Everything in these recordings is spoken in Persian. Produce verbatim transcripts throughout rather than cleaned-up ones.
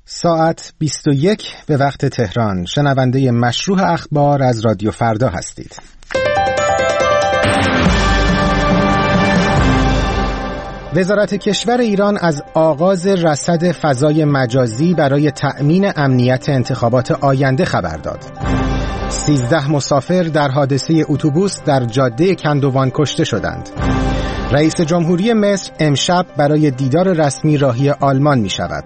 ساعت بیست و یک به وقت تهران. شنونده مشروح اخبار از رادیو فردا هستید. وزارت کشور ایران از آغاز رصد فضای مجازی برای تأمین امنیت انتخابات آینده خبر داد. سیزده مسافر در حادثه اتوبوس در جاده کندوان کشته شدند. رئیس جمهوری مصر امشب برای دیدار رسمی راهی آلمان می شود.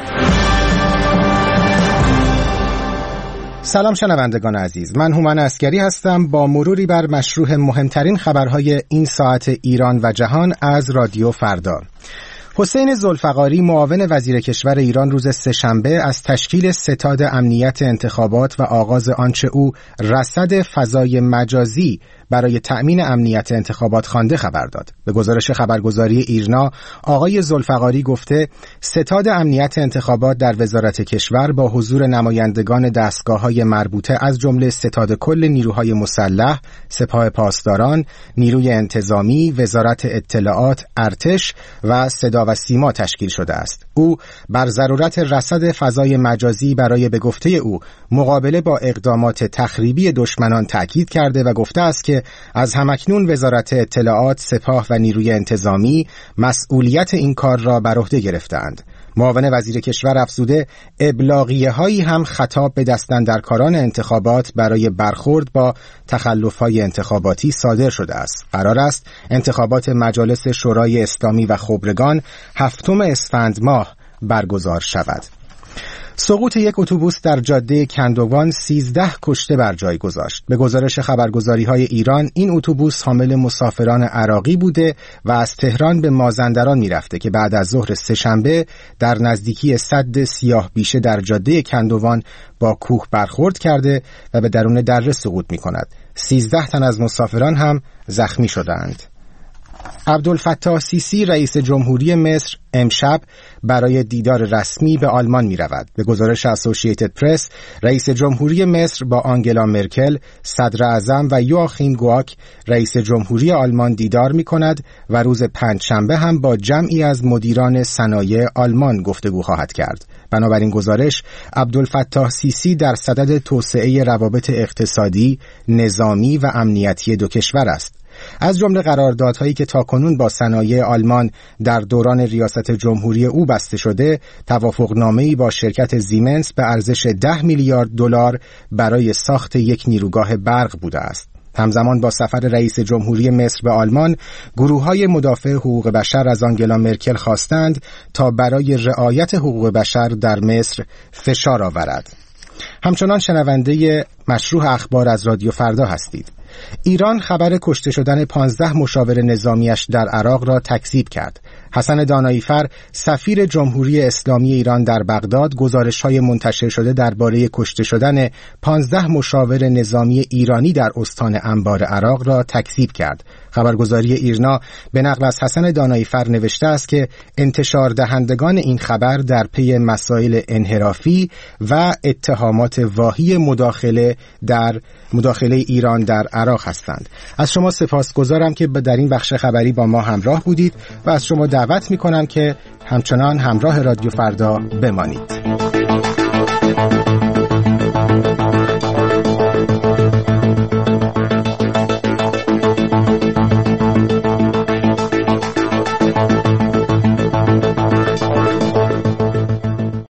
سلام شنوندگان عزیز، من هومن عسکری هستم با مروری بر مشروح مهمترین خبرهای این ساعت ایران و جهان از رادیو فردا. حسین ذوالفقاری معاون وزیر کشور ایران روز سه‌شنبه از تشکیل ستاد امنیت انتخابات و آغاز آنچه او رصد فضای مجازی برای تأمین امنیت انتخابات خوانده خبر داد. به گزارش خبرگزاری ایرنا، آقای ذوالفقاری گفته ستاد امنیت انتخابات در وزارت کشور با حضور نمایندگان دستگاه‌های مربوطه از جمله ستاد کل نیروهای مسلح، سپاه پاسداران، نیروی انتظامی، وزارت اطلاعات، ارتش و صدا و سیما تشکیل شده است. او بر ضرورت رصد فضای مجازی برای به گفته او مقابله با اقدامات تخریبی دشمنان تأکید کرده و گفته است که از همکنون وزارت اطلاعات، سپاه و نیروی انتظامی مسئولیت این کار را بر عهده گرفتند. معاون وزیر کشور افزوده ابلاغیه هایی هم خطاب به دستاندرکاران انتخابات برای برخورد با تخلف‌های انتخاباتی صادر شده است. قرار است انتخابات مجالس شورای اسلامی و خبرگان هفتم اسفند ماه برگزار شود. سقوط یک اتوبوس در جاده کندوان سیزده کشته بر جای گذاشت. به گزارش خبرگزاری‌های ایران، این اتوبوس حامل مسافران عراقی بوده و از تهران به مازندران می‌رفته که بعد از ظهر سه‌شنبه در نزدیکی سد سیاه بیشه در جاده کندوان با کوه برخورد کرده و به درون دره سقوط می‌کند. سیزده تن از مسافران هم زخمی شدند. عبدالفتاح سیسی رئیس جمهوری مصر امشب برای دیدار رسمی به آلمان می رود. به گزارش اسوسییتد پرس، رئیس جمهوری مصر با آنگلا مرکل، صدر اعظم و یواخیم گواک رئیس جمهوری آلمان دیدار می کند و روز پنجشنبه هم با جمعی از مدیران صنایع آلمان گفتگو خواهد کرد. بنابراین گزارش، عبدالفتاح سیسی در صدد توسعه روابط اقتصادی، نظامی و امنیتی دو کشور است. از جمله قراردادهایی که تاکنون با صنایع آلمان در دوران ریاست جمهوری او بسته شده، توافقنامه‌ای با شرکت زیمنس به ارزش ده میلیارد دلار برای ساخت یک نیروگاه برق بوده است. همزمان با سفر رئیس جمهوری مصر به آلمان، گروه‌های مدافع حقوق بشر از آنگلا مرکل خواستند تا برای رعایت حقوق بشر در مصر فشار آورد. همچنان شنونده مشروح اخبار از رادیو فردا هستید. ایران خبر کشته شدن پانزده مشاور نظامیش در عراق را تکذیب کرد. حسن داناییفر، سفیر جمهوری اسلامی ایران در بغداد، گزارش‌های منتشر شده درباره کشته شدن پانزده مشاور نظامی ایرانی در استان انبار عراق را تکذیب کرد. خبرگزاری ایرنا به نقل از حسن داناییفر نوشته است که انتشار دهندگان این خبر در پی مسائل انحرافی و اتهامات واهی مداخله در مداخله ایران در عراق هستند. از شما سپاسگزارم که در این بخش خبری با ما همراه بودید و از شما دعوت می‌کنم که همچنان همراه رادیو فردا بمانید.